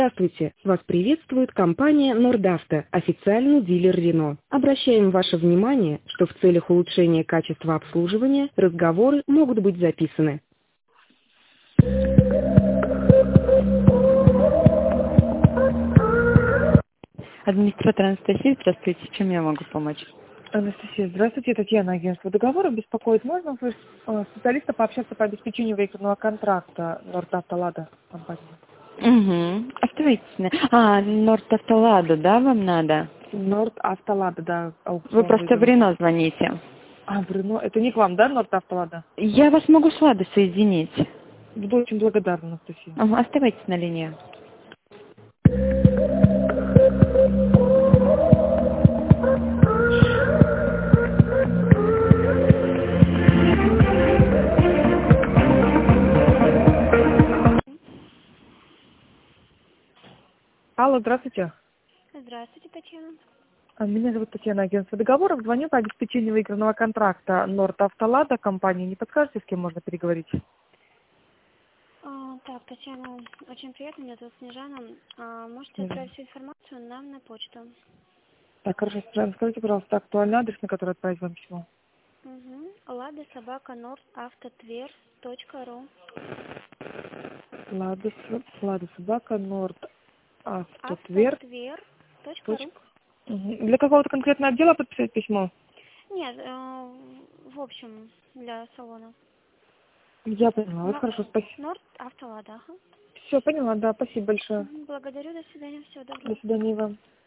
Здравствуйте! Вас приветствует компания Нордавто, официальный дилер Рено. Обращаем ваше внимание, что в целях улучшения качества обслуживания разговоры могут быть записаны. Администратор Анастасия, здравствуйте, чем я могу помочь? Анастасия, здравствуйте, Татьяна, агентство договора. Беспокоит, можно специалиста пообщаться по обеспечению выигранного контракта Нордавто-Лада компании? Угу. Оставайтесь. Нордавто-Лада, да, вам надо? Нордавто-Лада, да, аукцион. Вы просто в Рено звоните. В Рено. Это не к вам, да, Нордавто-Лада? Я вас могу с Ладой соединить. Буду очень благодарна, Анастасия. Оставайтесь на линии. Алло, здравствуйте. Здравствуйте, Татьяна. Меня зовут Татьяна, агентство договоров. Звоню по обеспечению выигранного контракта Нордавто-Лада компании. Не подскажете, с кем можно переговорить? Так, Татьяна, очень приятно, меня зовут Снежана. Можете Снежана. отправить всю информацию нам на почту. Так, хорошо, Снежана, скажите, пожалуйста, актуальный адрес, на который отправить вам письмо. lada@nordavtotver.ru. Лада собака Нордавтотвер. Автотвер.ру. Для какого-то конкретного отдела подписать письмо? Нет, в общем, для салона. Я поняла. Вот хорошо, спасибо. Нордавтолада. Все, поняла, да, спасибо большое. Благодарю, до свидания, всего доброго. До свидания, вам.